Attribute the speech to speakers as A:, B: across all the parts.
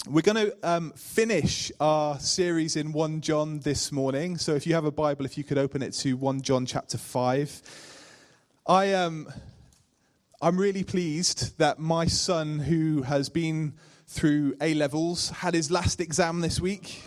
A: We're going to finish our series in 1 John this morning. So if you have a Bible, if you could open it to 1 John chapter 5. I'm really pleased that my son, who has been through A-levels, had his last exam this week.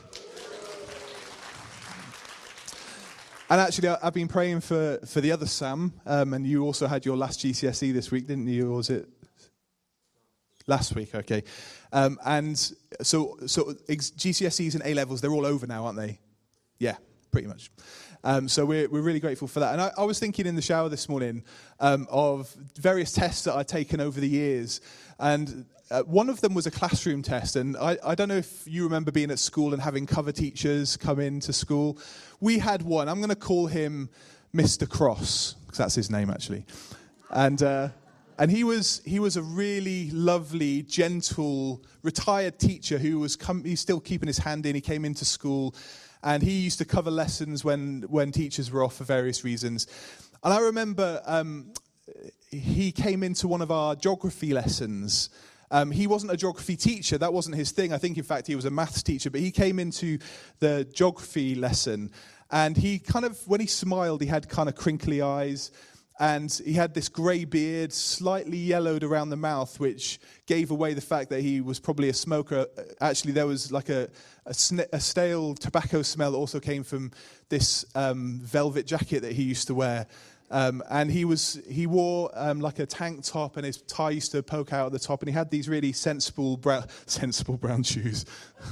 A: And actually, I've been praying for the other Sam, and you also had your last GCSE this week, didn't you? Or was it last week? Okay. And so GCSEs and A-levels, they're all over now, aren't they? Yeah, pretty much. So we're really grateful for that. And I was thinking in the shower this morning of various tests that I'd taken over the years. And one of them was a classroom test. And I don't know if you remember being at school and having cover teachers come into school. We had one. I'm going to call him Mr. Cross, because that's his name, actually. And he was a really lovely, gentle, retired teacher who was he's still keeping his hand in. He came into school, and he used to cover lessons when teachers were off for various reasons. And I remember he came into one of our geography lessons. He wasn't a geography teacher. That wasn't his thing. I think, in fact, he was a maths teacher. But he came into the geography lesson, and he when he smiled, he had kind of crinkly eyes. And he had this grey beard, slightly yellowed around the mouth, which gave away the fact that he was probably a smoker. Actually, there was like a stale tobacco smell that also came from this velvet jacket that he used to wear. And he wore like a tank top, and his tie used to poke out at the top. And he had these really sensible brown shoes.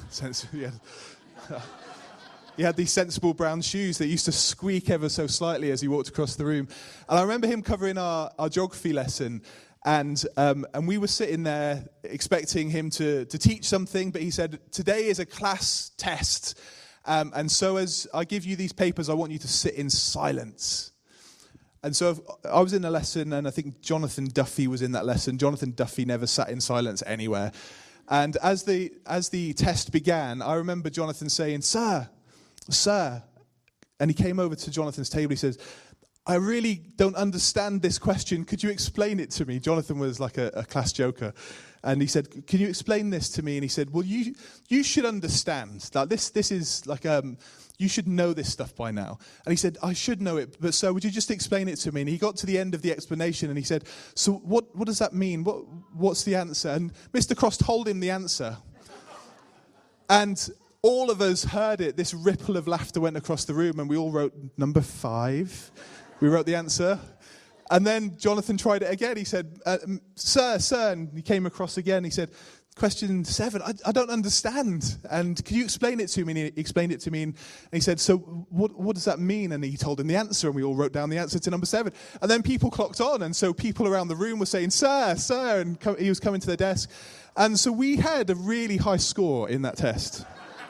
A: He had these sensible brown shoes that used to squeak ever so slightly as he walked across the room. And I remember him covering our geography lesson, and we were sitting there expecting him to teach something, but he said, today is a class test, and so as I give you these papers, I want you to sit in silence. And so I was in a lesson, and I think Jonathan Duffy was in that lesson. Jonathan Duffy never sat in silence anywhere. And as the test began, I remember Jonathan saying, Sir, and he came over to Jonathan's table. He says, I really don't understand this question. Could you explain it to me? Jonathan was like a class joker. And he said, can you explain this to me? And he said, well, you should understand. Like this is like, you should know this stuff by now. And he said, I should know it, but sir, would you just explain it to me? And he got to the end of the explanation, and he said, so what does that mean? What's the answer? And Mr. Cross told him the answer. And all of us heard it. This ripple of laughter went across the room, and we all wrote number 5. We wrote the answer. And then Jonathan tried it again. He said, sir, and he came across again. He said, question 7, I don't understand. And can you explain it to me? And he explained it to me. And he said, so what does that mean? And he told him the answer, and we all wrote down the answer to number 7. And then people clocked on. And so people around the room were saying, sir, and he was coming to their desk. And so we had a really high score in that test.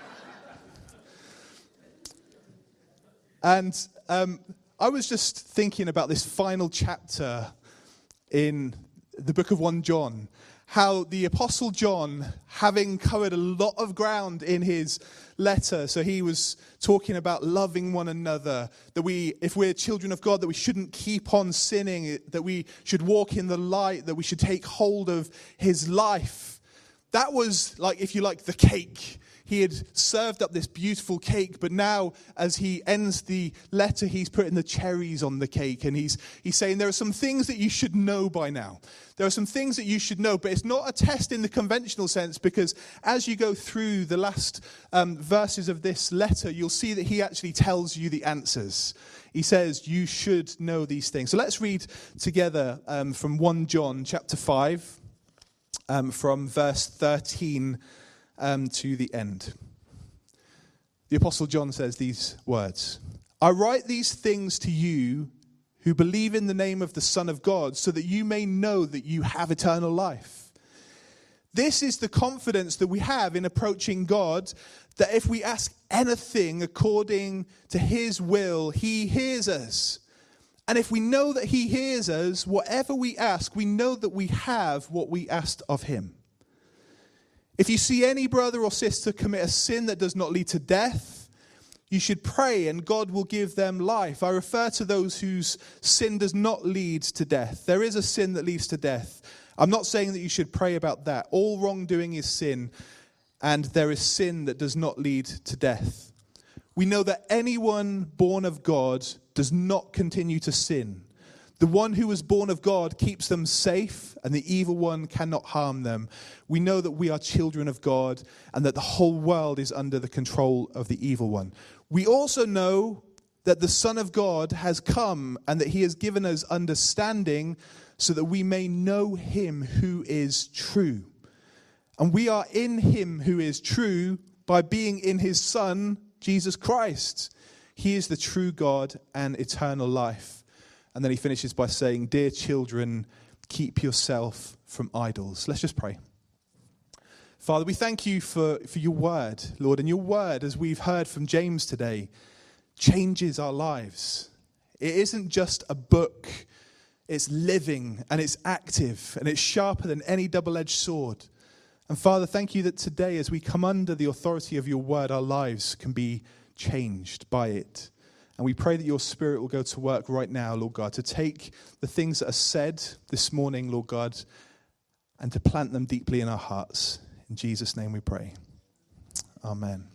A: And I was just thinking about this final chapter in the book of 1 John, how the Apostle John, having covered a lot of ground in his letter, so he was talking about loving one another, that if we're children of God, that we shouldn't keep on sinning, that we should walk in the light, that we should take hold of his life. That was, like, if you like, the cake. He had served up this beautiful cake, but now as he ends the letter, he's putting the cherries on the cake, and he's saying there are some things that you should know by now. There are some things that you should know, but it's not a test in the conventional sense, because as you go through the last verses of this letter, you'll see that he actually tells you the answers. He says you should know these things. So let's read together from 1 John chapter 5, from verse 13 to the end. The Apostle John says these words, I write these things to you who believe in the name of the Son of God, so that you may know that you have eternal life. This is the confidence that we have in approaching God, that if we ask anything according to his will, he hears us. And if we know that he hears us, whatever we ask, we know that we have what we asked of him. If you see any brother or sister commit a sin that does not lead to death, you should pray and God will give them life. I refer to those whose sin does not lead to death. There is a sin that leads to death. I'm not saying that you should pray about that. All wrongdoing is sin. and there is sin that does not lead to death. We know that anyone born of God does not continue to sin. The one who was born of God keeps them safe, and the evil one cannot harm them. We know that we are children of God, and that the whole world is under the control of the evil one. We also know that the Son of God has come, and that he has given us understanding so that we may know him who is true. And we are in him who is true by being in his Son, Jesus Christ. He is the true God and eternal life. And then he finishes by saying, dear children, keep yourself from idols. Let's just pray. Father, we thank you for your word, Lord. And your word, as we've heard from James today, changes our lives. It isn't just a book. It's living and it's active and it's sharper than any double-edged sword. And Father, thank you that today, as we come under the authority of your word, our lives can be changed by it. And we pray that your Spirit will go to work right now, Lord God, to take the things that are said this morning, Lord God, and to plant them deeply in our hearts. In Jesus' name we pray. Amen.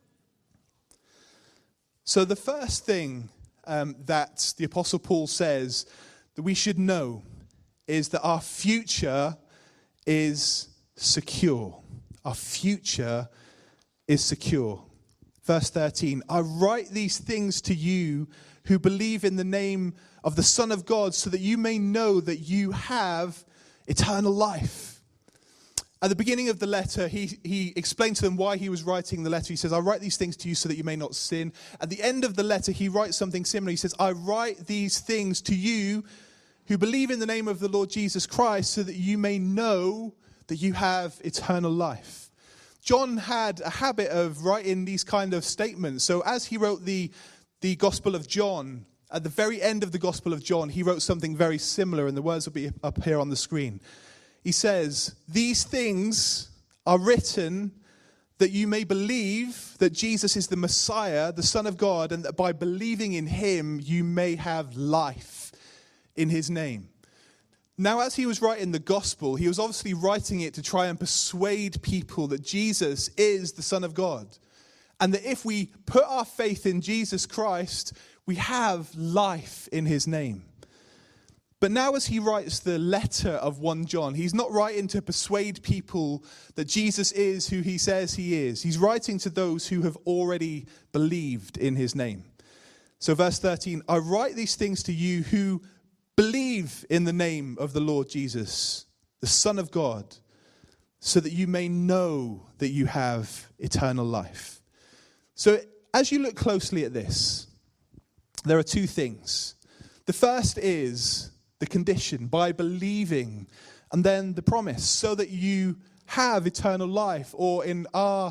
A: So the first thing that the Apostle Paul says that we should know is that our future is secure. Our future is secure. Verse 13, I write these things to you who believe in the name of the Son of God, so that you may know that you have eternal life. At the beginning of the letter, he explained to them why he was writing the letter. He says, I write these things to you so that you may not sin. At the end of the letter, he writes something similar. He says, I write these things to you who believe in the name of the Lord Jesus Christ, so that you may know that you have eternal life. John had a habit of writing these kind of statements. So as he wrote the Gospel of John, at the very end of the Gospel of John, he wrote something very similar, and the words will be up here on the screen. He says, these things are written that you may believe that Jesus is the Messiah, the Son of God, and that by believing in him, you may have life in his name. Now, as he was writing the gospel, he was obviously writing it to try and persuade people that Jesus is the Son of God. And that if we put our faith in Jesus Christ, we have life in his name. But now as he writes the letter of 1 John, he's not writing to persuade people that Jesus is who he says he is. He's writing to those who have already believed in his name. So verse 13, I write these things to you who believe in the name of the Lord Jesus, the Son of God, so that you may know that you have eternal life. So as you look closely at this, there are two things. The first is the condition, by believing, and then the promise, so that you have eternal life, or in our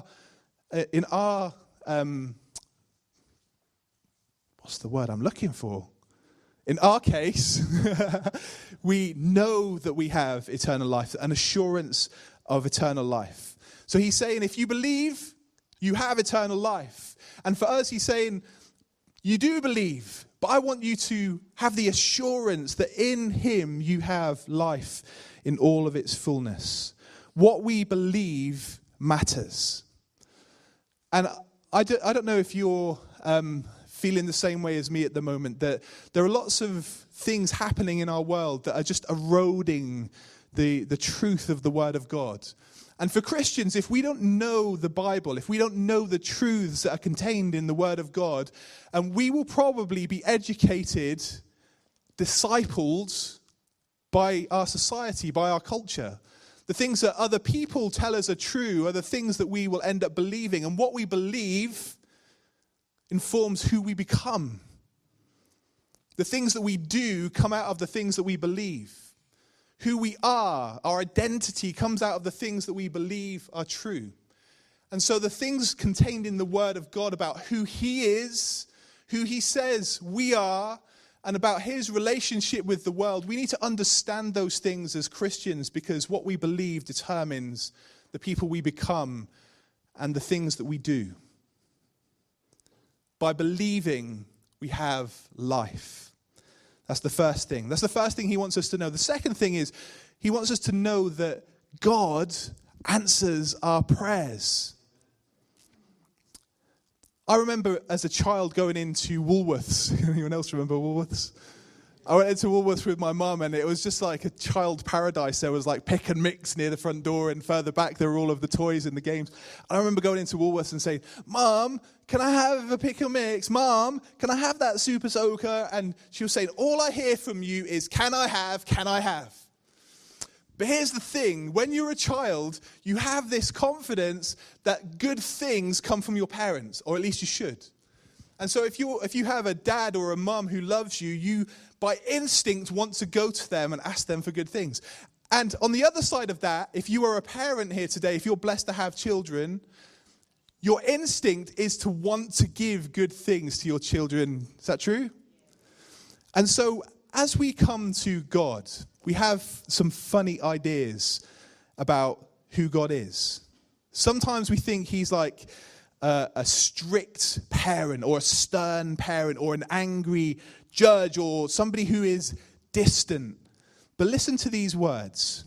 A: what's the word I'm looking for? In our case, we know that we have eternal life, an assurance of eternal life. So he's saying, if you believe, you have eternal life. And for us, he's saying, you do believe, but I want you to have the assurance that in him you have life in all of its fullness. What we believe matters. And I don't know if you're feeling the same way as me at the moment, that there are lots of things happening in our world that are just eroding the truth of the Word of God. And for Christians, if we don't know the Bible, if we don't know the truths that are contained in the Word of God, and we will probably be educated, discipled by our society, by our culture. The things that other people tell us are true are the things that we will end up believing. And what we believe informs who we become. The things that we do come out of the things that we believe. Who we are, our identity comes out of the things that we believe are true. And so the things contained in the Word of God about who he is, who he says we are, and about his relationship with the world, we need to understand those things as Christians, because what we believe determines the people we become and the things that we do. By believing, we have life. That's the first thing. That's the first thing he wants us to know. The second thing is he wants us to know that God answers our prayers. I remember as a child going into Woolworths. Anyone else remember Woolworths? I went into Woolworths with my mum, and it was just like a child paradise. There was like pick and mix near the front door, and further back there were all of the toys and the games. I remember going into Woolworths and saying, "Mum, can I have a pick and mix? Mum, can I have that Super Soaker?" And she was saying, "All I hear from you is, can I have, can I have?" But here's the thing, when you're a child, you have this confidence that good things come from your parents, or at least you should. And so if you have a dad or a mum who loves you, you by instinct want to go to them and ask them for good things. And on the other side of that, if you are a parent here today, if you're blessed to have children, your instinct is to want to give good things to your children. Is that true? And so as we come to God, we have some funny ideas about who God is. Sometimes we think he's like a strict parent or a stern parent or an angry judge or somebody who is distant. But listen to these words.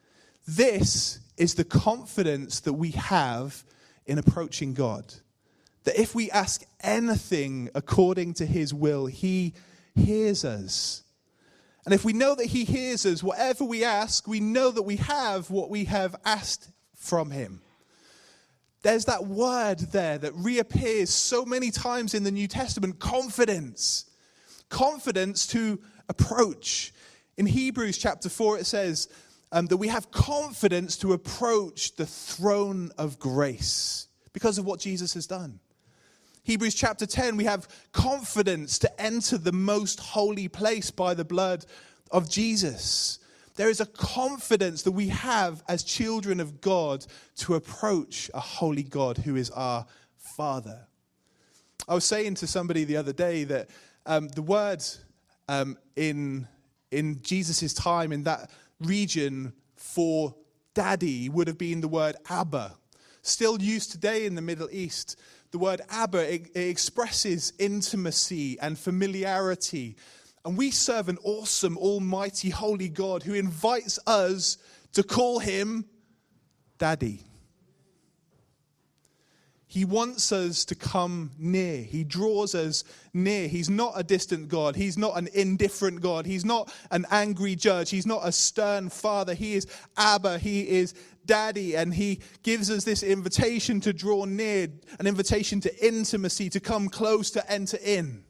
A: This is the confidence that we have in approaching God. That if we ask anything according to his will, he hears us. And if we know that he hears us, whatever we ask, we know that we have what we have asked from him. There's that word there that reappears so many times in the New Testament, confidence. Confidence to approach. In Hebrews chapter 4 it says that we have confidence to approach the throne of grace because of what Jesus has done. Hebrews chapter 10, we have confidence to enter the most holy place by the blood of Jesus. There is a confidence that we have as children of God to approach a holy God who is our Father. I was saying to somebody the other day that the word in Jesus' time in that region for daddy would have been the word Abba. Still used today in the Middle East. The word Abba, it expresses intimacy and familiarity. And we serve an awesome, almighty, holy God who invites us to call him Daddy. He wants us to come near. He draws us near. He's not a distant God. He's not an indifferent God. He's not an angry judge. He's not a stern father. He is Abba. He is Daddy. And he gives us this invitation to draw near, an invitation to intimacy, to come close, to enter in.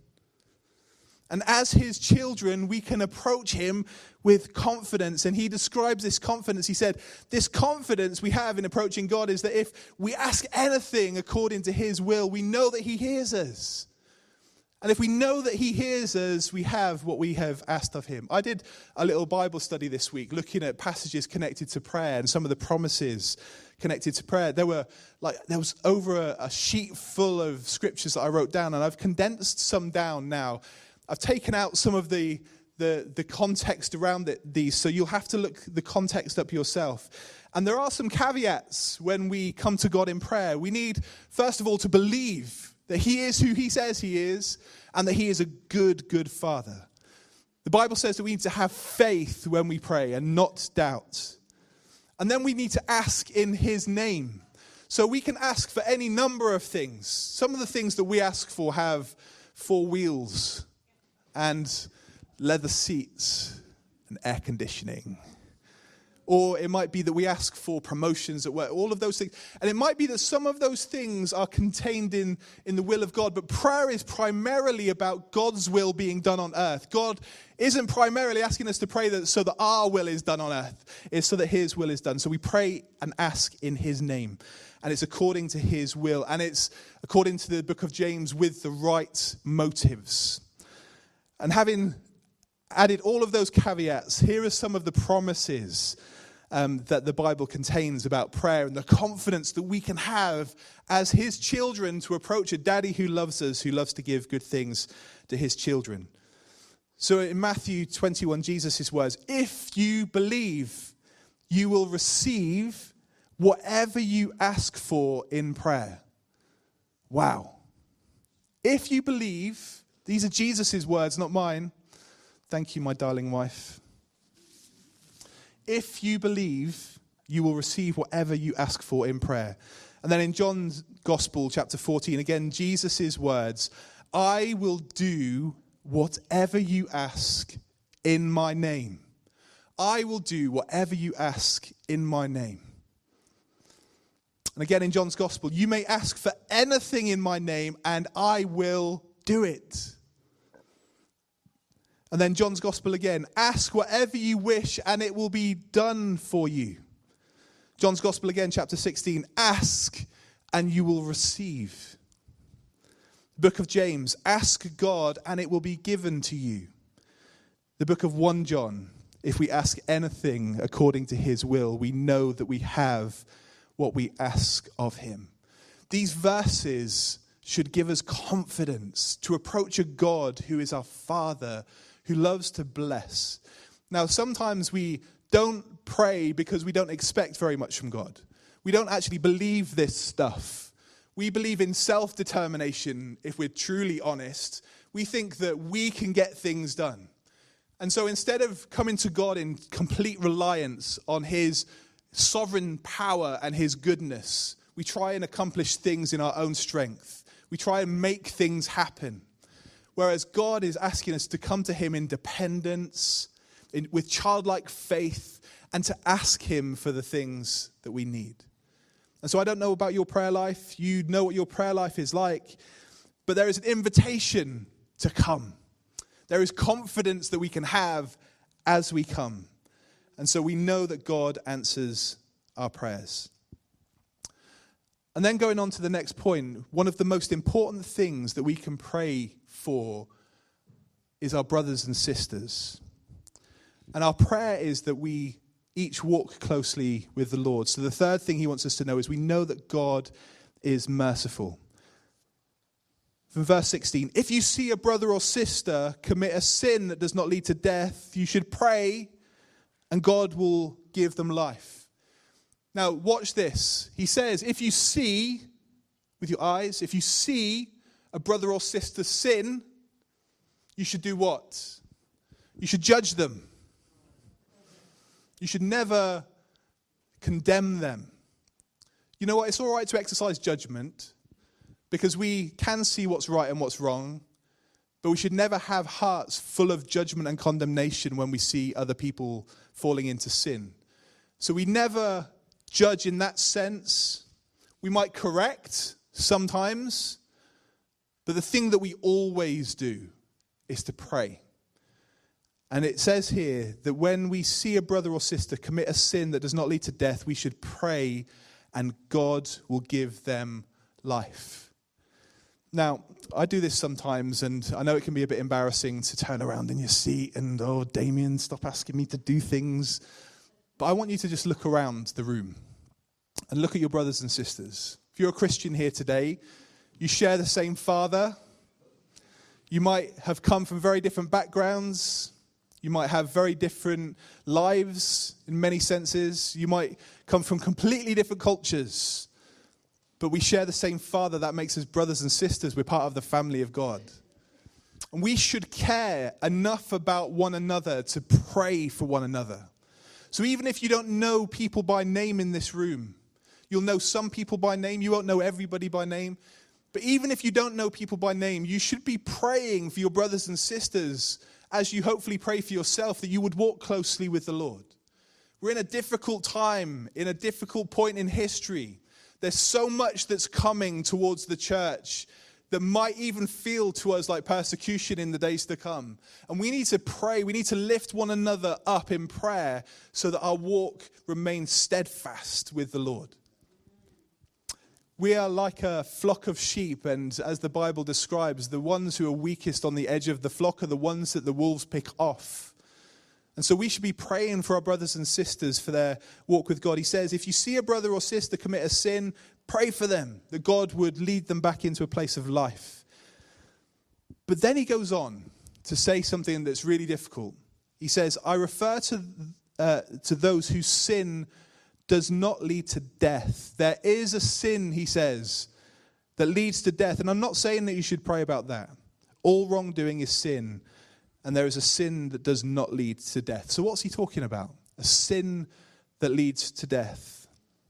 A: And as his children, we can approach him with confidence. And he describes this confidence. He said, this confidence we have in approaching God is that if we ask anything according to his will, we know that he hears us. And if we know that he hears us, we have what we have asked of him. I did a little Bible study this week looking at passages connected to prayer and some of the promises connected to prayer. There was over a sheet full of scriptures that I wrote down, and I've condensed some down now. I've taken out some of the context around these, so you'll have to look the context up yourself. And there are some caveats when we come to God in prayer. We need, first of all, to believe that he is who he says he is, and that he is a good, good father. The Bible says that we need to have faith when we pray and not doubt. And then we need to ask in his name. So we can ask for any number of things. Some of the things that we ask for have 4 wheels and leather seats and air conditioning. Or it might be that we ask for promotions at work, all of those things. And it might be that some of those things are contained in the will of God, but prayer is primarily about God's will being done on earth. God isn't primarily asking us to pray so that our will is done on earth. It's so that his will is done. So we pray and ask in his name. And it's according to his will. And it's according to the book of James with the right motives. And having added all of those caveats, here are some of the promises that the Bible contains about prayer and the confidence that we can have as his children to approach a daddy who loves us, who loves to give good things to his children. So in Matthew 21, Jesus' words, if you believe, you will receive whatever you ask for in prayer. Wow. If you believe, these are Jesus' words, not mine. Thank you, my darling wife. If you believe, you will receive whatever you ask for in prayer. And then in John's Gospel, chapter 14, again, Jesus' words, I will do whatever you ask in my name. I will do whatever you ask in my name. And again in John's Gospel, you may ask for anything in my name and I will do it. And then John's Gospel again, ask whatever you wish and it will be done for you. John's Gospel again, chapter 16, ask and you will receive. The book of James, ask God and it will be given to you. The book of 1 John, if we ask anything according to his will, we know that we have what we ask of him. These verses should give us confidence to approach a God who is our Father, who loves to bless. Now, sometimes we don't pray because we don't expect very much from God. We don't actually believe this stuff. We believe in self-determination, if we're truly honest. We think that we can get things done. And so instead of coming to God in complete reliance on his sovereign power and his goodness, we try and accomplish things in our own strength. We try and make things happen. Whereas God is asking us to come to him in dependence, with childlike faith, and to ask him for the things that we need. And so I don't know about your prayer life. You know what your prayer life is like. But there is an invitation to come. There is confidence that we can have as we come. And so we know that God answers our prayers. And then going on to the next point, one of the most important things that we can pray for is our brothers and sisters. And our prayer is that we each walk closely with the Lord. So the third thing he wants us to know is we know that God is merciful. From verse 16, if you see a brother or sister commit a sin that does not lead to death, you should pray and God will give them life. Now, watch this. He says, if you see with your eyes, if you see a brother or sister sin, you should do what? You should judge them. You should never condemn them. You know what? It's all right to exercise judgment because we can see what's right and what's wrong, but we should never have hearts full of judgment and condemnation when we see other people falling into sin. So we never judge in that sense. We might correct sometimes, but the thing that we always do is to pray. And it says here that when we see a brother or sister commit a sin that does not lead to death, we should pray and God will give them life. Now, I do this sometimes, and I know it can be a bit embarrassing to turn around in your seat and, oh, Damien, stop asking me to do things. But I want you to just look around the room and look at your brothers and sisters. If you're a Christian here today, you share the same Father. You might have come from very different backgrounds. You might have very different lives in many senses. You might come from completely different cultures. But we share the same Father. That makes us brothers and sisters. We're part of the family of God. And we should care enough about one another to pray for one another. So even if you don't know people by name in this room, you'll know some people by name. You won't know everybody by name. But even if you don't know people by name, you should be praying for your brothers and sisters as you hopefully pray for yourself, that you would walk closely with the Lord. We're in a difficult time, in a difficult point in history. There's so much that's coming towards the church that might even feel to us like persecution in the days to come. And we need to pray. We need to lift one another up in prayer so that our walk remains steadfast with the Lord. We are like a flock of sheep, and as the Bible describes, the ones who are weakest on the edge of the flock are the ones that the wolves pick off. And so we should be praying for our brothers and sisters for their walk with God. He says, if you see a brother or sister commit a sin, pray for them, that God would lead them back into a place of life. But then he goes on to say something that's really difficult. He says, I refer to those whose sin does not lead to death. There is a sin, he says, that leads to death. And I'm not saying that you should pray about that. All wrongdoing is sin. And there is a sin that does not lead to death. So what's he talking about? A sin that leads to death.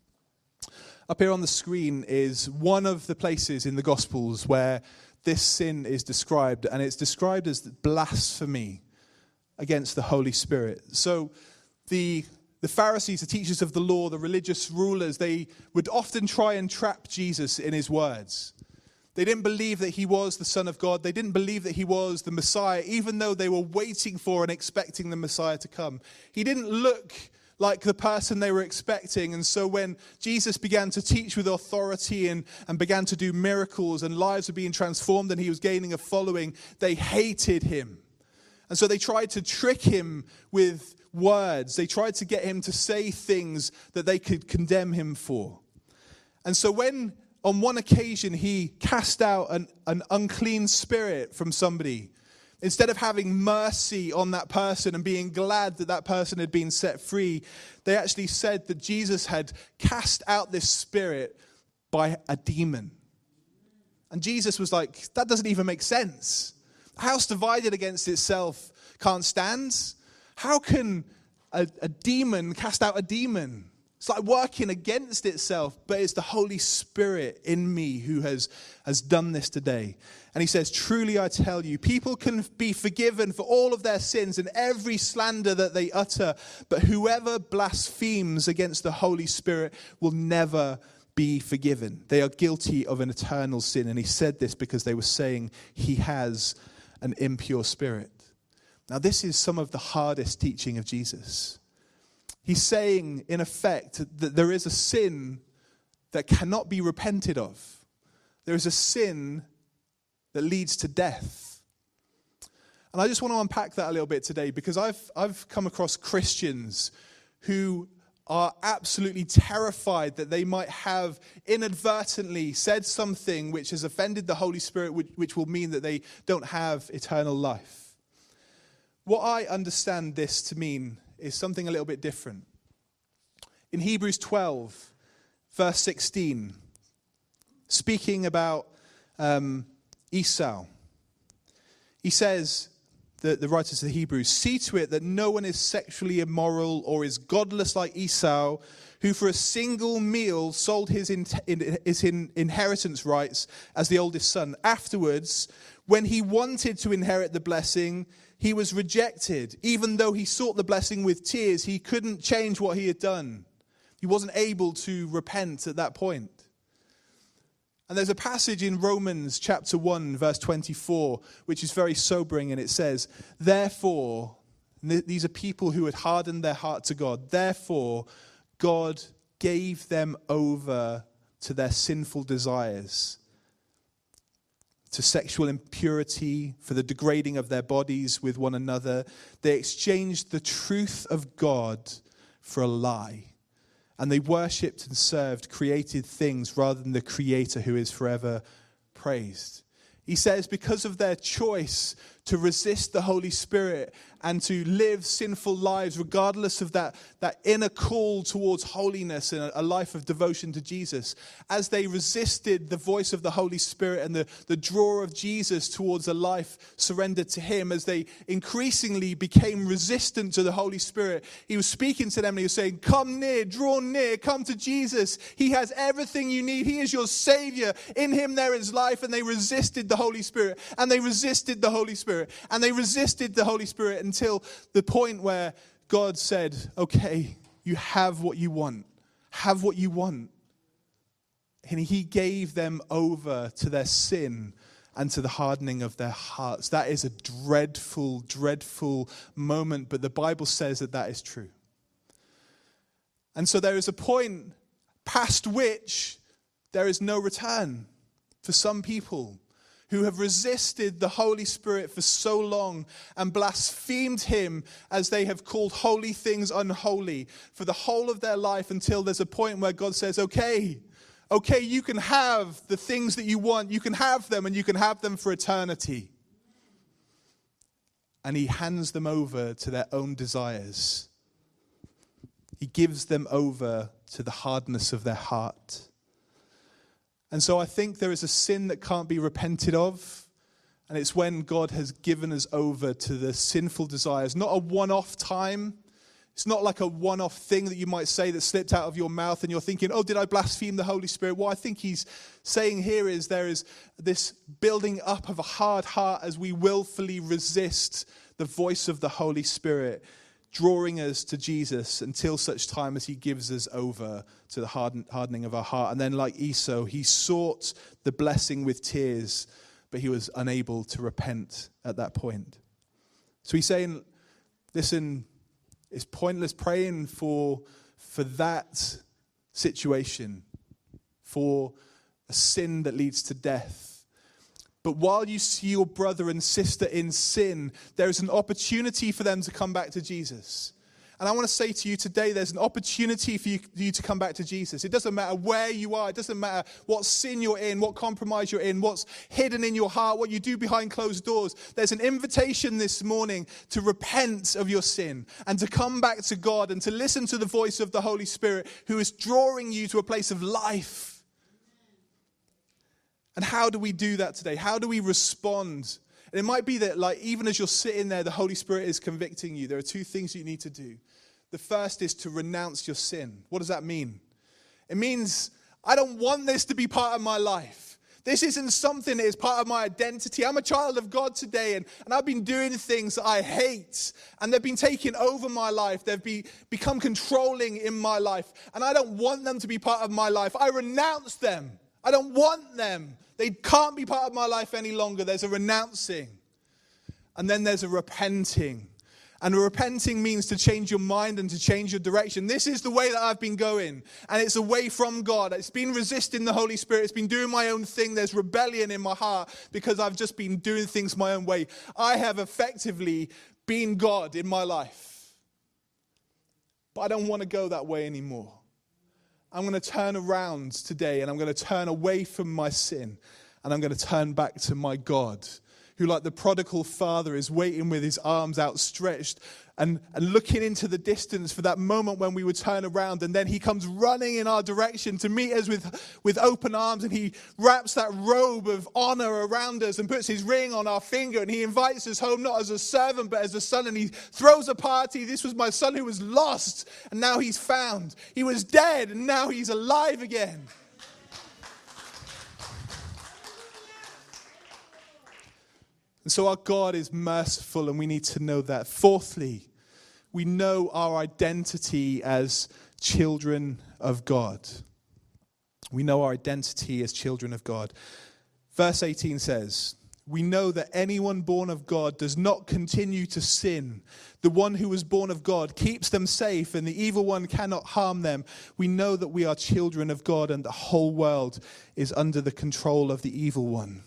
A: Up here on the screen is one of the places in the Gospels where this sin is described, and it's described as blasphemy against the Holy Spirit. So the Pharisees, the teachers of the law, the religious rulers, they would often try and trap Jesus in his words. They didn't believe that he was the Son of God. They didn't believe that he was the Messiah, even though they were waiting for and expecting the Messiah to come. He didn't look like the person they were expecting. And so when Jesus began to teach with authority and began to do miracles and lives were being transformed and he was gaining a following, they hated him. And so they tried to trick him with words. They tried to get him to say things that they could condemn him for. And so when on one occasion he cast out an unclean spirit from somebody, instead of having mercy on that person and being glad that that person had been set free, they actually said that Jesus had cast out this spirit by a demon. And Jesus was like, that doesn't even make sense. A house divided against itself can't stand. How can a demon cast out a demon? It's like working against itself, but it's the Holy Spirit in me who has done this today. And he says, truly I tell you, people can be forgiven for all of their sins and every slander that they utter, but whoever blasphemes against the Holy Spirit will never be forgiven. They are guilty of an eternal sin. And he said this because they were saying he has an impure spirit. Now this is some of the hardest teaching of Jesus. He's saying, in effect, that there is a sin that cannot be repented of. There is a sin that leads to death. And I just want to unpack that a little bit today, because I've come across Christians who are absolutely terrified that they might have inadvertently said something which has offended the Holy Spirit, which will mean that they don't have eternal life. What I understand this to mean is something a little bit different. In Hebrews 12, verse 16, speaking about Esau, he says, the writers of the Hebrews, see to it that no one is sexually immoral or is godless like Esau, who for a single meal sold his inheritance rights as the oldest son. Afterwards, when he wanted to inherit the blessing, he was rejected. Even though he sought the blessing with tears, he couldn't change what he had done. He wasn't able to repent at that point. And there's a passage in Romans chapter 1, verse 24, which is very sobering, and it says, therefore, these are people who had hardened their heart to God, therefore, God gave them over to their sinful desires, to sexual impurity, for the degrading of their bodies with one another. They exchanged the truth of God for a lie. And they worshipped and served created things rather than the Creator who is forever praised. He says because of their choice to resist the Holy Spirit and to live sinful lives regardless of that inner call towards holiness and a life of devotion to Jesus, as they resisted the voice of the Holy Spirit and the draw of Jesus towards a life surrendered to him, as they increasingly became resistant to the Holy Spirit, he was speaking to them and he was saying, come near, draw near, come to Jesus. He has everything you need. He is your Savior. In him there is life. And they resisted the Holy Spirit, and they resisted the Holy Spirit, and they resisted the Holy Spirit until the point where God said, okay, you have what you want. Have what you want. And he gave them over to their sin and to the hardening of their hearts. That is a dreadful, dreadful moment, but the Bible says that that is true. And so there is a point past which there is no return for some people who have resisted the Holy Spirit for so long and blasphemed him as they have called holy things unholy for the whole of their life, until there's a point where God says, okay, you can have the things that you want. You can have them, and you can have them for eternity. And he hands them over to their own desires. He gives them over to the hardness of their heart. And so I think there is a sin that can't be repented of, and it's when God has given us over to the sinful desires. Not a one-off time. It's not like a one-off thing that you might say that slipped out of your mouth and you're thinking, oh, did I blaspheme the Holy Spirit? What I think he's saying here is there is this building up of a hard heart as we willfully resist the voice of the Holy Spirit, drawing us to Jesus until such time as he gives us over to the hardening of our heart. And then like Esau, he sought the blessing with tears, but he was unable to repent at that point. So he's saying, listen, it's pointless praying for that situation, for a sin that leads to death. But while you see your brother and sister in sin, there is an opportunity for them to come back to Jesus. And I want to say to you today, there's an opportunity for you to come back to Jesus. It doesn't matter where you are. It doesn't matter what sin you're in, what compromise you're in, what's hidden in your heart, what you do behind closed doors. There's an invitation this morning to repent of your sin and to come back to God and to listen to the voice of the Holy Spirit who is drawing you to a place of life. And how do we do that today? How do we respond? And it might be that, like, even as you're sitting there, the Holy Spirit is convicting you. There are two things you need to do. The first is to renounce your sin. What does that mean? It means, I don't want this to be part of my life. This isn't something that is part of my identity. I'm a child of God today, and I've been doing things that I hate, and they've been taking over my life. They've become controlling in my life, and I don't want them to be part of my life. I renounce them. I don't want them. They can't be part of my life any longer. There's a renouncing. And then there's a repenting. And repenting means to change your mind and to change your direction. This is the way that I've been going. And it's away from God. It's been resisting the Holy Spirit. It's been doing my own thing. There's rebellion in my heart because I've just been doing things my own way. I have effectively been God in my life. But I don't want to go that way anymore. I'm going to turn around today and I'm going to turn away from my sin and I'm going to turn back to my God, who, like the prodigal father, is waiting with his arms outstretched and looking into the distance for that moment when we would turn around, and then he comes running in our direction to meet us with open arms, and he wraps that robe of honor around us and puts his ring on our finger, and he invites us home not as a servant but as a son, and he throws a party. This was my son who was lost, and now he's found. He was dead, and now he's alive again. And so our God is merciful, and we need to know that. Fourthly, we know our identity as children of God. We know our identity as children of God. Verse 18 says, we know that anyone born of God does not continue to sin. The one who was born of God keeps them safe, and the evil one cannot harm them. We know that we are children of God, and the whole world is under the control of the evil one.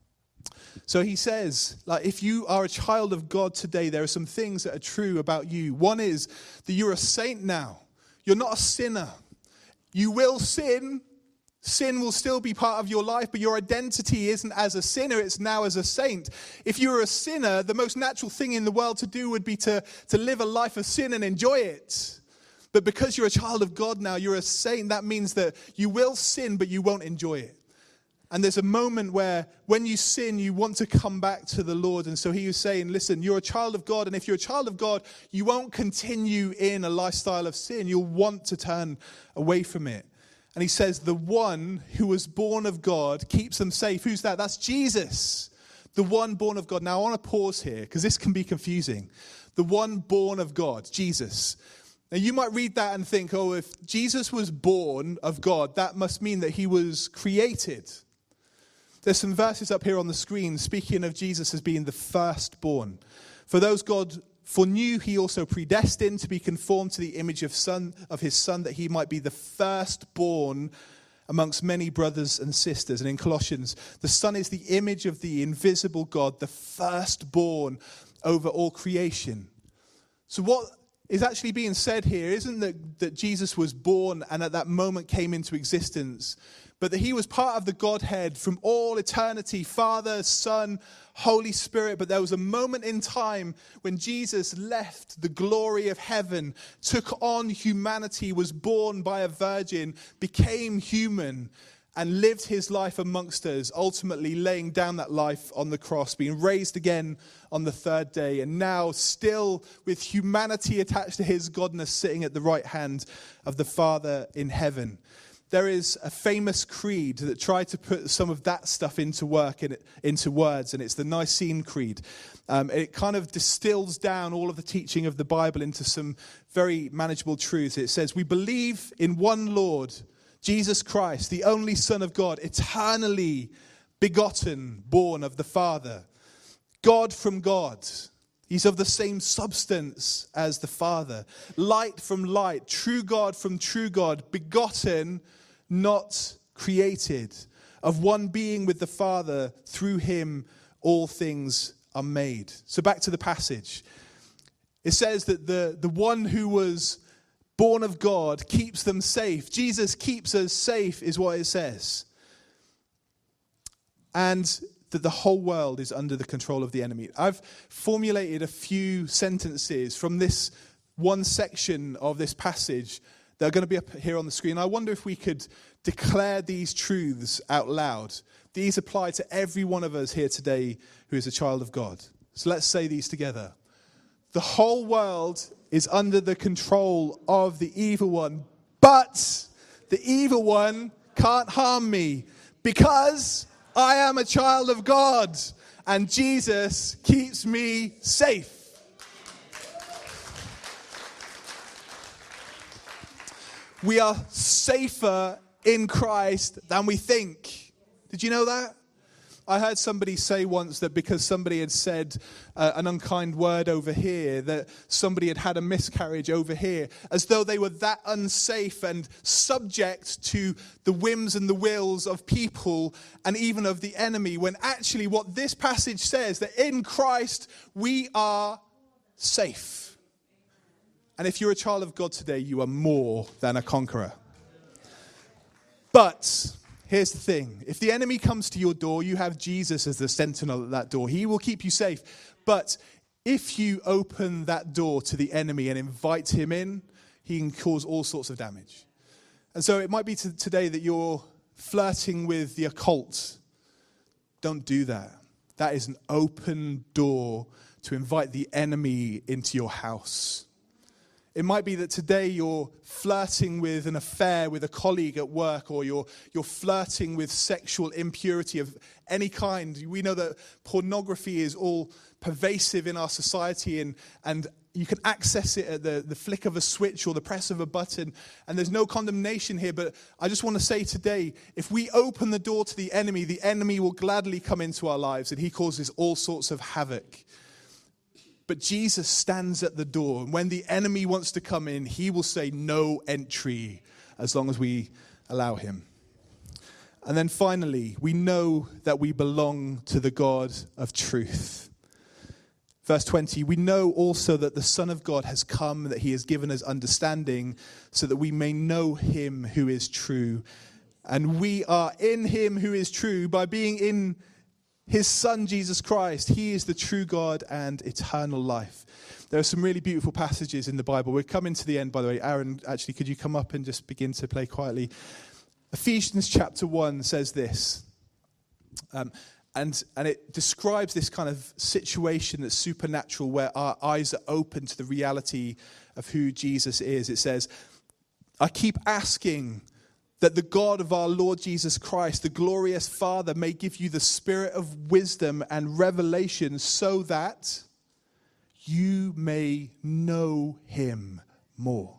A: So he says, like, if you are a child of God today, there are some things that are true about you. One is that you're a saint now. You're not a sinner. You will sin. Sin will still be part of your life, but your identity isn't as a sinner, it's now as a saint. If you were a sinner, the most natural thing in the world to do would be to live a life of sin and enjoy it. But because you're a child of God now, you're a saint, that means that you will sin, but you won't enjoy it. And there's a moment where when you sin, you want to come back to the Lord. And so he was saying, listen, you're a child of God. And if you're a child of God, you won't continue in a lifestyle of sin. You'll want to turn away from it. And he says, the one who was born of God keeps them safe. Who's that? That's Jesus. The one born of God. Now, I want to pause here because this can be confusing. The one born of God, Jesus. Now, you might read that and think, oh, if Jesus was born of God, that must mean that he was created. There's some verses up here on the screen speaking of Jesus as being the firstborn. For those God foreknew, he also predestined to be conformed to the image of his son, that he might be the firstborn amongst many brothers and sisters. And in Colossians, the Son is the image of the invisible God, the firstborn over all creation. So what is actually being said here isn't that Jesus was born and at that moment came into existence, but that he was part of the Godhead from all eternity, Father, Son, Holy Spirit. But there was a moment in time when Jesus left the glory of heaven, took on humanity, was born by a virgin, became human, and lived his life amongst us, ultimately laying down that life on the cross, being raised again on the third day, and now still with humanity attached to his godness, sitting at the right hand of the Father in heaven. There is a famous creed that tried to put some of that stuff into words, and it's the Nicene Creed. It kind of distills down all of the teaching of the Bible into some very manageable truths. It says, we believe in one Lord, Jesus Christ, the only Son of God, eternally begotten, born of the Father. God from God. He's of the same substance as the Father. Light from light, true God from true God, begotten, not created. Of one being with the Father, through him all things are made. So back to the passage. It says that the one who was born of God keeps them safe. Jesus keeps us safe is what it says. And that the whole world is under the control of the enemy. I've formulated a few sentences from this one section of this passage that are going to be up here on the screen. I wonder if we could declare these truths out loud. These apply to every one of us here today who is a child of God. So let's say these together. The whole world is under the control of the evil one, but the evil one can't harm me because I am a child of God and Jesus keeps me safe. We are safer in Christ than we think. Did you know that? I heard somebody say once that because somebody had said an unkind word over here, that somebody had had a miscarriage over here, as though they were that unsafe and subject to the whims and the wills of people and even of the enemy, when actually what this passage says, that in Christ we are safe. And if you're a child of God today, you are more than a conqueror. But here's the thing. If the enemy comes to your door, you have Jesus as the sentinel at that door. He will keep you safe. But if you open that door to the enemy and invite him in, he can cause all sorts of damage. And so it might be today that you're flirting with the occult. Don't do that. That is an open door to invite the enemy into your house. It might be that today you're flirting with an affair with a colleague at work, or you're flirting with sexual impurity of any kind. We know that pornography is all pervasive in our society, and you can access it at the flick of a switch or the press of a button, and there's no condemnation here. But I just want to say today, if we open the door to the enemy will gladly come into our lives, and he causes all sorts of havoc. But Jesus stands at the door, and when the enemy wants to come in, he will say no entry as long as we allow him. And then finally, we know that we belong to the God of truth. Verse 20, we know also that the Son of God has come, that he has given us understanding so that we may know him who is true. And we are in him who is true by being in his Son, Jesus Christ. He is the true God and eternal life. There are some really beautiful passages in the Bible. We're coming to the end, by the way. Aaron, actually, could you come up and just begin to play quietly? Ephesians chapter 1 says this. And it describes this kind of situation that's supernatural, where our eyes are open to the reality of who Jesus is. It says, I keep asking that the God of our Lord Jesus Christ, the glorious Father, may give you the spirit of wisdom and revelation so that you may know him more.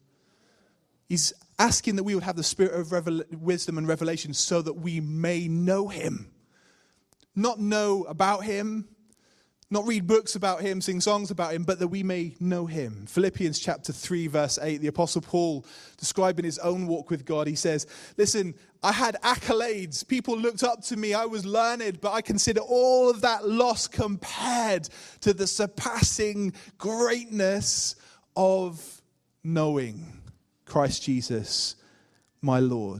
A: He's asking that we would have the spirit of wisdom and revelation so that we may know him. Not know about him, not read books about him, sing songs about him, but that we may know him. Philippians chapter 3, verse 8, the Apostle Paul, describing his own walk with God, he says, listen, I had accolades. People looked up to me. I was learned, but I consider all of that loss compared to the surpassing greatness of knowing Christ Jesus, my Lord.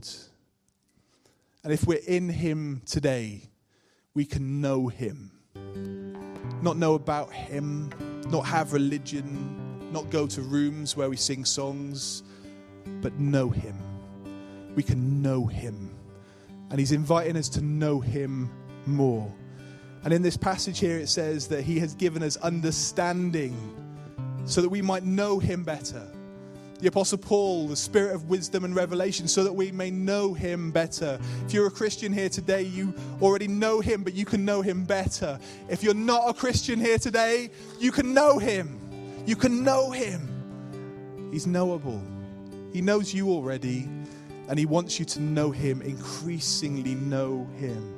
A: And if we're in him today, we can know him. Not know about him, not have religion, not go to rooms where we sing songs, but know him. We can know him. And he's inviting us to know him more. And in this passage here, it says that he has given us understanding so that we might know him better. The Apostle Paul, the spirit of wisdom and revelation, so that we may know him better. If you're a Christian here today, you already know him, but you can know him better. If you're not a Christian here today, you can know him. You can know him. He's knowable. He knows you already, and he wants you to know him, increasingly know him.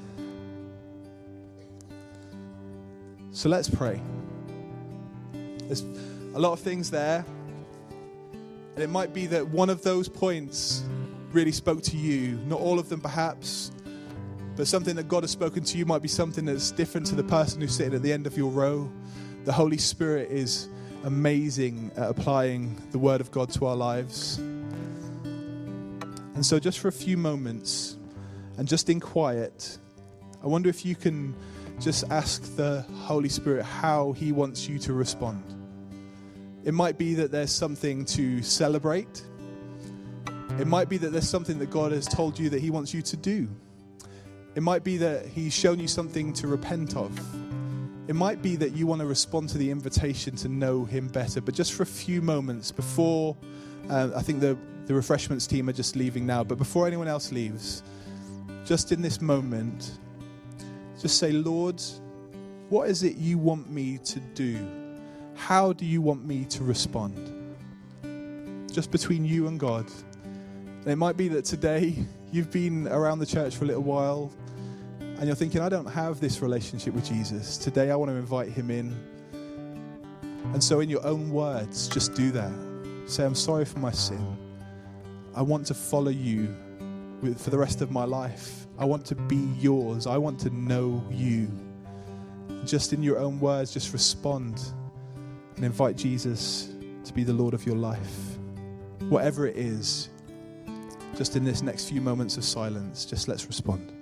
A: So let's pray. There's a lot of things there. And it might be that one of those points really spoke to you. Not all of them perhaps, but something that God has spoken to you might be something that's different to the person who's sitting at the end of your row. The Holy Spirit is amazing at applying the Word of God to our lives. And so just for a few moments, and just in quiet, I wonder if you can just ask the Holy Spirit how he wants you to respond. It might be that there's something to celebrate. It might be that there's something that God has told you that he wants you to do. It might be that he's shown you something to repent of. It might be that you want to respond to the invitation to know him better. But just for a few moments before, I think the refreshments team are just leaving now, but before anyone else leaves, just in this moment, just say, Lord, what is it you want me to do? How do you want me to respond? Just between you and God. And it might be that today you've been around the church for a little while and you're thinking, I don't have this relationship with Jesus. Today I want to invite him in. And so in your own words, just do that. Say, I'm sorry for my sin. I want to follow you for the rest of my life. I want to be yours. I want to know you. Just in your own words, just respond. And invite Jesus to be the Lord of your life. Whatever it is, just in this next few moments of silence, just let's respond.